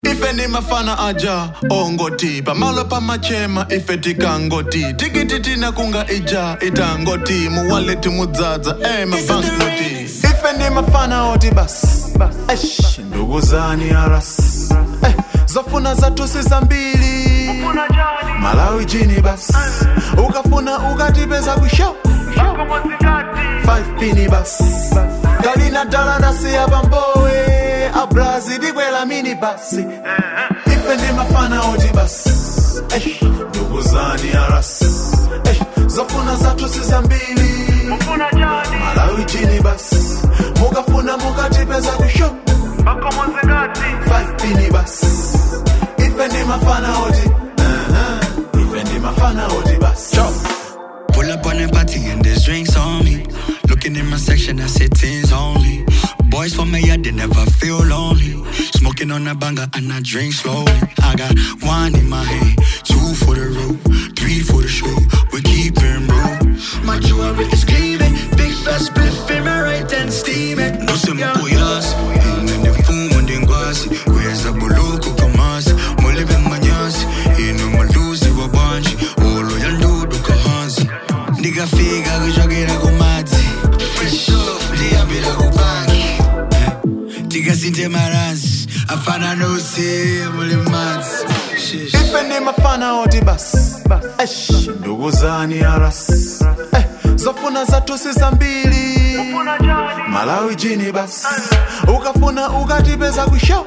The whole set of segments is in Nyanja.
Ife ni mafana aja ongoti pamalo pa machema ife tikangoti tikiti na kunga ija itangoti muwaleti mudzaza mabanknoti. Ife ni mafana oti bas ndugu zani aras zofuna zatu sisa mbili Malawi jini bas ukafuna ukatipeza kusho 5 pini bas galina dala nasi ya bamboe abrazi dikwela mini basi ife ni mafana oti bas ndugu zani aras zofuna zatu sisa mbili Malawi jini bas ukafuna ukatipeza kusho 5 pini bas ife ni mafana oti ife ni mafana oti bas. Pull up on the party and there's drinks on me. Looking in my section, I said tins only. Boys for me, they never feel lonely. Smoking on a banger and I drink slowly. I got 1 in my hand, 2 for the road, 3 for the show. We keep it real. My jewelry is gleaming, big fat spliff in my right hand steaming. No se me puyas, en el fumo en denguasi. Where's the buluku kamas? Mole ben manyasi, no malusi wa banji. Olo yandu duka hansi. Nigga figa kujogira kumati. Fresh up, liya bila kubangi. Tiga sinte maransi, afana no se mole mati. Ife ni mafana oti bas ndugu zani aras zofuna zatu sisa mbili Malawi jini bas ukafuna ukatipeza kusho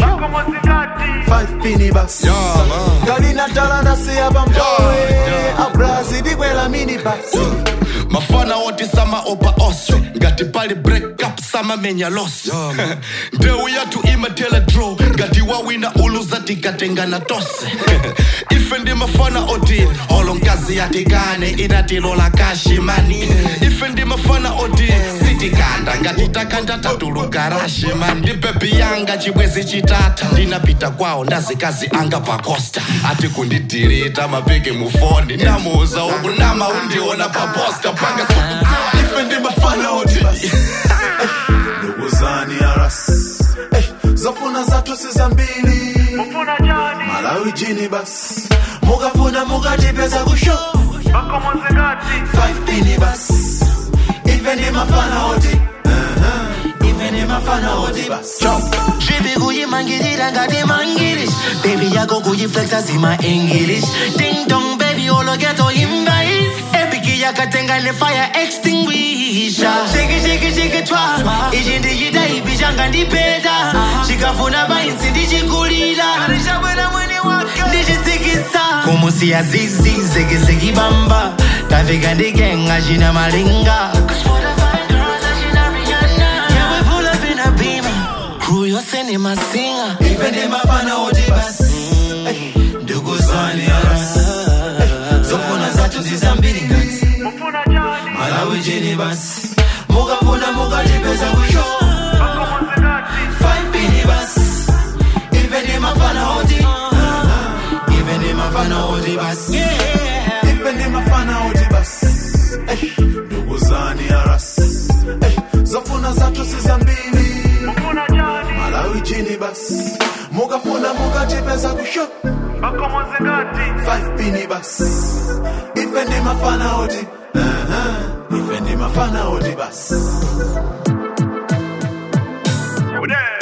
5 pini bas galina dala nasi ya bamboe abrazi dikwela mini basi mafana oti sama opa oswe ngati pali break up sama menya loss ndeu yatu imatela draw ngati wawina uluza tikatengana tose ife ndi mafana oti olonkazi yatikane inatilola kashi mani ife ndi mafana oti sitikanda ngati takanda tatuluka rashi mani ndi baby yanga chibwezi chitata ndinapita kwao ndazikazi anga pa costa ati kundidirita mapeke mufoni namuuza uku nama undiona pa posta panga suku ife ndi mafana oti ndugu zani aras zofuna zatu sisa mbili Malawi jini bas mukafuna mukatipeza kusho 5 pini bas ife ndi mafana oti ife ndi mafana oti bas Dribi kuyimangilira ngati mangilish Baby yako kuyiflexa zima English Ding dong baby olo ghetto invite Epiki yakatenga ne fire extinguisher Shake it, shake it, shake it twa Ichi ndijita ibishanga ndipeta Shikafuna bainsi ndichikulila Ndichisikisa Kumusiya zizi zeki zeki bamba Tafika ndigenga jina malinga Crew yose ni masinga ife ndi mafana oti bas ndugu zani aras zofuna zatu sisa mbili ngati Malawi jini bas mukafuna mukatipeza kusho 5 pini bas ife ndi mafana oti ife ndi mafana oti bas ife ndi mafana oti bas ndugu zani aras zofuna zatu sisa mbili Malawi jini bas mukafuna mukatipeza kusho 5 pini bas ife ndi mafana oti ife ndi mafana oti bas